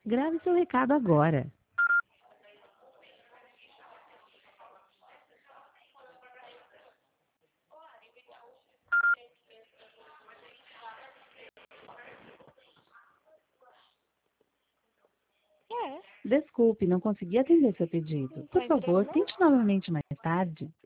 Grave seu recado agora. É. Desculpe, não consegui atender seu pedido. Por Tá favor, entregando? tente novamente mais tarde.